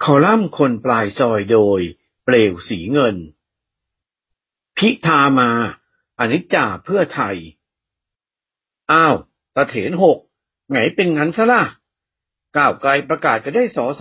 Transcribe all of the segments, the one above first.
คอลัมน์คนปลายซอยโดยเปลวสีเงินพิธามาอนิจจาเพื่อไทยอ้าวตะเถนหกไงเป็นงั้นซะล่ะก้าวไกลประกาศจะได้สส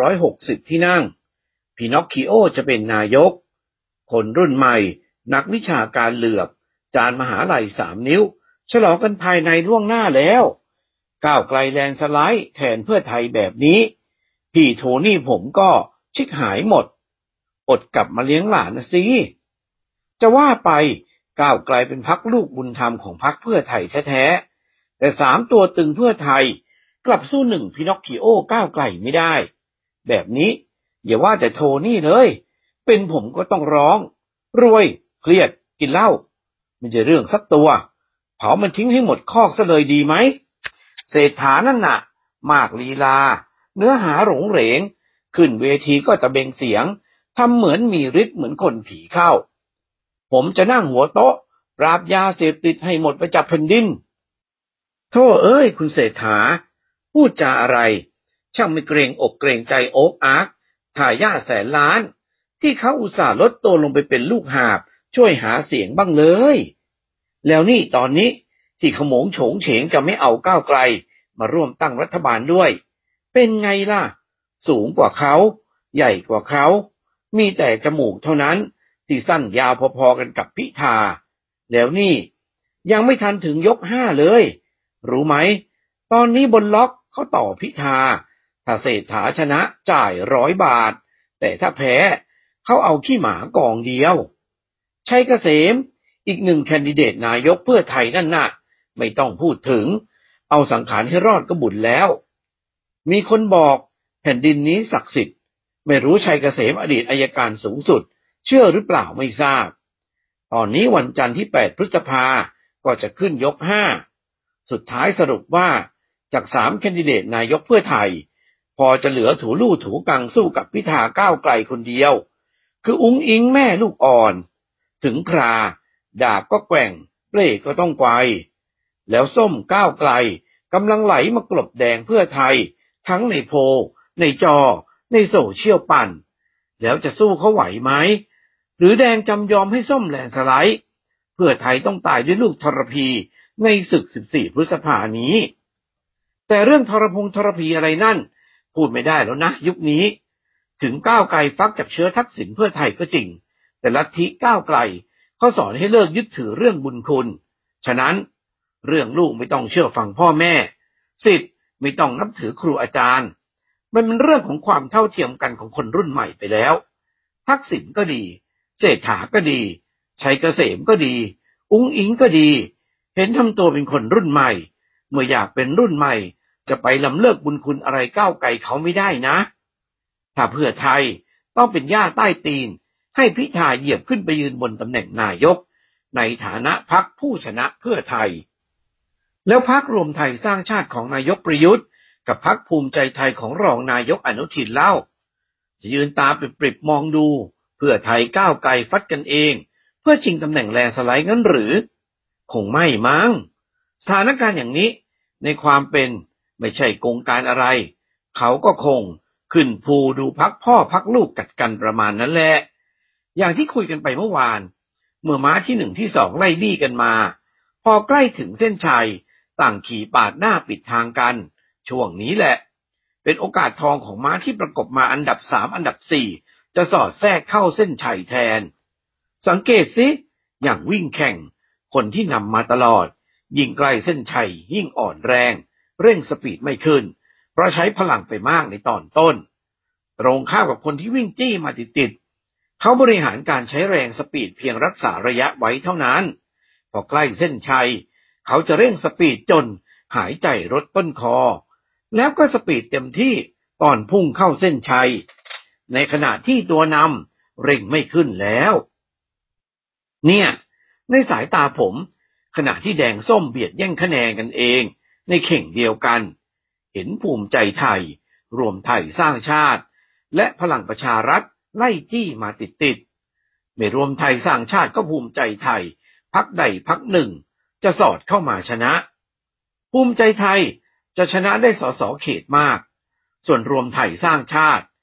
160ที่นั่งพินอคคิโอจะเป็นนายกคนรุ่นใหม่นักวิชาการเหลือบจานมหาลัย3 นิ้วฉลองกันภายในล่วงหน้าแล้วก้าวไกลแลนสไลด์แทนเพื่อไทยแบบนี้พี่โทนี่ผมก็ชิกหายหมดอดกลับมาเลี้ยงหลานนะสิจะว่าไปก้าวไกลเป็นพรรคลูกบุญธรรมของพรรคเพื่อไทยแท้ๆแต่3 ตัวตึงเพื่อไทยกลับสู้1พินอคคิโอก้าวไกลไม่ได้แบบนี้อย่าว่าแต่โทนี่เลยเป็นผมก็ต้องร้องรวยเครียดกินเหล้าไม่ใช่เรื่องสักตัวเผามันทิ้งให้หมดคอกซะเลยดีไหมเศรษฐานั่นน่ะมากลีลาเนื้อหาหลงเหลงขึ้นเวทีก็ตะเบงเสียงทำเหมือนมีฤทธิ์เหมือนคนผีเข้าผมจะนั่งหัวโต๊ะปราบยาเสพติดให้หมดไปจากแผ่นดินโธ่เอ้ยคุณเศรษฐาพูดจาอะไรช่างไม่เกรงอกเกรงใจโอ๊คอาร์คทายาท100,000,000 ล้านที่เขาอุตส่าห์ลดตัวลงไปเป็นลูกหาบช่วยหาเสียงบ้างเลยแล้วนี่ตอนนี้ที่ขโมงโฉงเฉงจะไม่เอาก้าวไกลมาร่วมตั้งรัฐบาลด้วยเป็นไงล่ะสูงกว่าเขาใหญ่กว่าเขามีแต่จมูกเท่านั้นที่สั้นยาวพอๆกันกับพิธาแล้วนี่ยังไม่ทันถึงยก5เลยรู้ไหมตอนนี้บนล็อกเขาต่อพิธาถ้าเศรษฐาชนะจ่าย100 บาทแต่ถ้าแพ้เขาเอาขี้หมากองเดียวชัยเกษมอีก1แคนดิเดตนายกเพื่อไทยนั่นน่ะไม่ต้องพูดถึงเอาสังขารให้รอดก็บุญแล้วมีคนบอกแผ่นดินนี้ศักดิ์สิทธิ์ไม่รู้ชัยเกษมอดีตอัยการสูงสุดเชื่อหรือเปล่าไม่ทราบตอนนี้วันจันทร์ที่8 พฤษภาก็จะขึ้นยก5สุดท้ายสรุปว่าจาก3แคนดิเดตนายกเพื่อไทยพอจะเหลือถูลู่ถูกังสู้กับพิธาก้าวไกลคนเดียวคืออุ๊งอิงแม่ลูกอ่อนถึงคราดาบก็แกว่งเปล่ก็ต้องไกวแล้วส้มก้าวไกลกำลังไหลมากลบแดงเพื่อไทยทั้งในโพลในจอในโซเชียลปั่นแล้วจะสู้เขาไหวไหมหรือแดงจำยอมให้ส้มแลนสไลด์เพื่อไทยต้องตายด้วยลูกทรพีในศึก14 พฤษภานี้แต่เรื่องทรพีอะไรนั่นพูดไม่ได้แล้วนะยุคนี้ถึงก้าวไกลฟักจากเชื้อทักษิณเพื่อไทยก็จริงแต่ลัทธิก้าวไกลเขาสอนให้เลิกยึดถือเรื่องบุญคุณฉะนั้นเรื่องลูกไม่ต้องเชื่อฟังพ่อแม่ศิษย์ไม่ต้องนับถือครูอาจารย์มันเป็นเรื่องของความเท่าเทียมกันของคนรุ่นใหม่ไปแล้วทักษิณก็ดีเศรษฐาก็ดีชัยเกษมก็ดีอุ๊งอิงก็ดีเห็นทำตัวเป็นคนรุ่นใหม่เมื่ออยากเป็นรุ่นใหม่จะไปล้ำเลิกบุญคุณอะไรก้าวไกลเขาไม่ได้นะถ้าเพื่อไทยต้องเป็นหญ้าใต้ตีนให้พิธาเหยียบขึ้นไปยืนบนตำแหน่งนายกในฐานะพรรคผู้ชนะเพื่อไทยแล้วพรรครวมไทยสร้างชาติของนายกประยุทธ์กับพรรคภูมิใจไทยของรองนายกอนุทินเล่าจะยืนตาปริบๆมองดูเพื่อไทยก้าวไกลฟัดกันเองเพื่อชิงตำแหน่งแลนสไลด์งั้นหรือคงไม่มั้งสถานการณ์อย่างนี้ในความเป็นไม่ใช่กงการอะไรเขาก็คงขึ้นภูดูพรรคพ่อพรรคลูกกัดกันประมาณนั้นแหละอย่างที่คุยกันไปเมื่อวานเมื่อม้าที่1ที่2ไล่บี้กันมาพอใกล้ถึงเส้นชัยต่างขี่ปาดหน้าปิดทางกันช่วงนี้แหละเป็นโอกาสทองของม้าที่ประกบมาอันดับ3อันดับ4จะสอดแทรกเข้าเส้นชัยแทนสังเกตสิอย่างวิ่งแข่งคนที่นำมาตลอดยิ่งใกล้เส้นชัยยิ่งอ่อนแรงเร่งสปีดไม่ขึ้นเพราะใช้พลังไปมากในตอนต้นตรงข้ามกับคนที่วิ่งจี้มาติดๆเขาบริหารการใช้แรงสปีดเพียงรักษาระยะไว้เท่านั้นพอใกล้เส้นชัยเขาจะเร่งสปีดจนหายใจรดต้นคอแล้วก็สปีดเต็มที่ตอนพุ่งเข้าเส้นชัยในขณะที่ตัวนำเร่งไม่ขึ้นแล้วเนี่ยในสายตาผมขณะที่แดงส้มเบียดแย่งคะแนนกันเองในเข่งเดียวกันเห็นภูมิใจไทยรวมไทยสร้างชาติและพลังประชารัฐไล่จี้มาติดไม่รวมไทยสร้างชาติก็ภูมิใจไทยพรรคใดพรรคหนึ่งจะสอดเข้ามาชนะภูมิใจไทยจะชนะได้สสเขตมากส่วนรวมไทยสร้างชาติ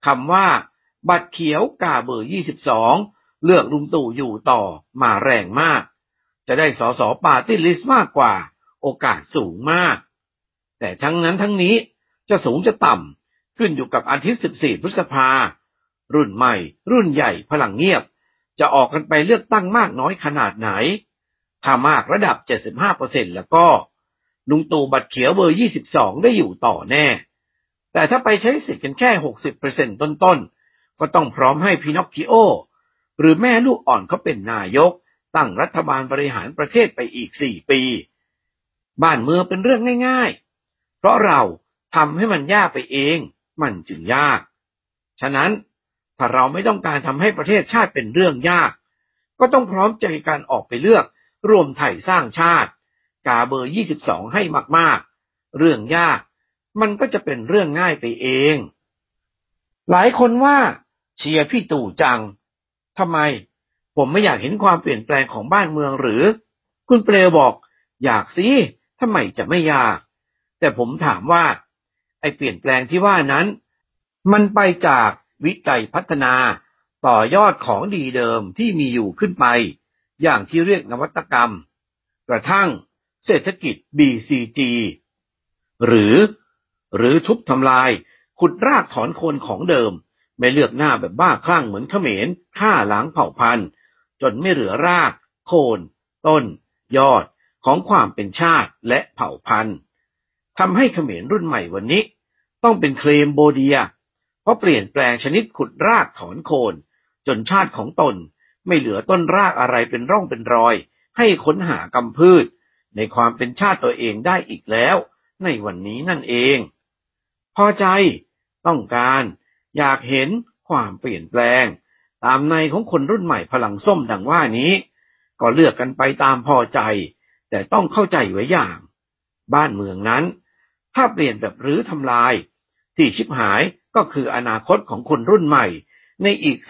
คำว่าบัตรเขียวกาเบอร์22เลือกลุงตู่อยู่ต่อมาแรงมากจะได้สสปาร์ตี้ลิสต์มากกว่าโอกาสสูงมากแต่ทั้งนั้นทั้งนี้จะสูงจะต่ำขึ้นอยู่กับอาทิตย์14พฤษภารุ่นใหม่รุ่นใหญ่พลังเงียบจะออกกันไปเลือกตั้งมากน้อยขนาดไหนถ้ามากระดับ 75% แล้วก็ลุงตู่บัตรเขียวเบอร์22ได้อยู่ต่อแน่แต่ถ้าไปใช้สิทธิ์กันแค่ 60% ต้นๆก็ต้องพร้อมให้พินอคคิโอหรือแม่ลูกอ่อนเขาเป็นนายกตั้งรัฐบาลบริหารประเทศไปอีก4 ปีบ้านเมืองเป็นเรื่องง่ายๆเพราะเราทำให้มันยากไปเองมันจึงยากฉะนั้นถ้าเราไม่ต้องการทำให้ประเทศชาติเป็นเรื่องยากก็ต้องพร้อมใจกันออกไปเลือกรวมไทยสร้างชาติกาเบอร์22ให้มากๆเรื่องยากมันก็จะเป็นเรื่องง่ายไปเองหลายคนว่าเชียร์พี่ตู่จังทำไมผมไม่อยากเห็นความเปลี่ยนแปลงของบ้านเมืองหรือคุณเปลวบอกอยากสิทำไมจะไม่อยากแต่ผมถามว่าไอ้เปลี่ยนแปลงที่ว่านั้นมันไปจากวิจัยพัฒนาต่อยอดของดีเดิมที่มีอยู่ขึ้นไปอย่างที่เรียกนวัตกรรมกระทั่งเศรษฐกิจ BCG หรือทุบทำลายขุดรากถอนโคนของเดิมไม่เลือกหน้าแบบบ้าคลั่งเหมือนเขมรฆ่าล้างเผ่าพันธุ์จนไม่เหลือรากโคนต้นยอดของความเป็นชาติและเผ่าพันธุ์ทำให้เขมรรุ่นใหม่วันนี้ต้องเป็นเคลมโบเดียเพราะเปลี่ยนแปลงชนิดขุดรากถอนโคนจนชาติของตนไม่เหลือต้นรากอะไรเป็นร่องเป็นรอยให้ค้นหากำพืชในความเป็นชาติตัวเองได้อีกแล้วในวันนี้นั่นเองพอใจต้องการอยากเห็นความเปลี่ยนแปลงตามในของคนรุ่นใหม่พลังส้มดังว่านี้ก็เลือกกันไปตามพอใจแต่ต้องเข้าใจไว้อย่างบ้านเมืองนั้นถ้าเปลี่ยนแบบรื้อทำลายที่ชิบหายก็คืออนาคตของคนรุ่นใหม่ในอีก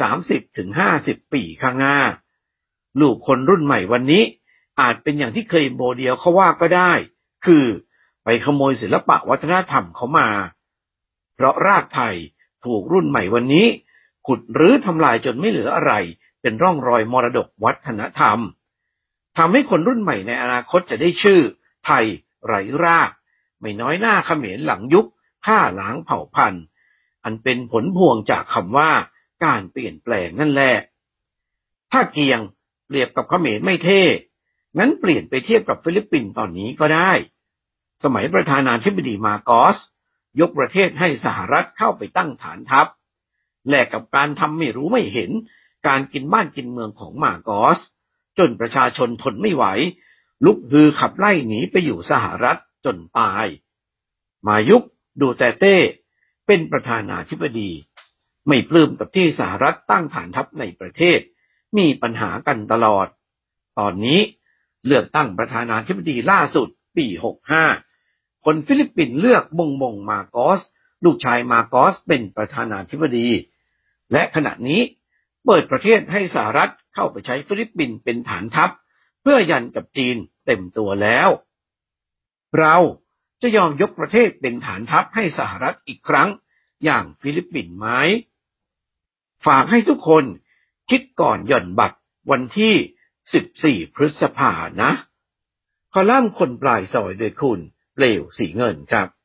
30-50 ปีข้างหน้าลูกคนรุ่นใหม่วันนี้อาจเป็นอย่างที่เคยโมเดลเขาว่าก็ได้คือไปขโมยศิลปะวัฒนธรรมเขามาเพราะรากไทยถูกรุ่นใหม่วันนี้ขุดรื้อทำลายจนไม่เหลืออะไรเป็นร่องรอยมรดกวัฒนธรรมทำให้คนรุ่นใหม่ในอนาคตจะได้ชื่อไทยไร้รากไม่น้อยหน้าเขมรหลังยุคฆ่าล้างเผ่าพันธุ์อันเป็นผลพวงจากคำว่าการเปลี่ยนแปลงนั่นแหละถ้าเกียงเปรียบกับเขมรไม่เท่งั้นเปลี่ยนไปเทียบกับฟิลิปปินส์ตอนนี้ก็ได้สมัยประธานาธิบดีมาโกสยกประเทศให้สหรัฐเข้าไปตั้งฐานทัพแลกกับการทำไม่รู้ไม่เห็นการกินบ้านกินเมืองของมาโกสจนประชาชนทนไม่ไหวลุกฮือขับไล่หนีไปอยู่สหรัฐจนตายมายุคดูเตเต้เป็นประธานาธิบดีไม่ปลื้มกับที่สหรัฐตั้งฐานทัพในประเทศมีปัญหากันตลอดตอนนี้เลือกตั้งประธานาธิบดีล่าสุดปี65คนฟิลิปปินส์เลือกมงมาโกสลูกชายมาโกสเป็นประธานาธิบดีและขณะนี้เปิดประเทศให้สหรัฐเข้าไปใช้ฟิลิปปินส์เป็นฐานทัพเพื่อยันกับจีนเต็มตัวแล้วเราจะยอมยกประเทศเป็นฐานทัพให้สหรัฐอีกครั้งอย่างฟิลิปปินส์ไหมฝากให้ทุกคนคิดก่อนหย่อนบัตรวันที่14พฤษภาคมนะคอลัมน์คนปลายซอยโดยคุณเปลวสีเงินครับ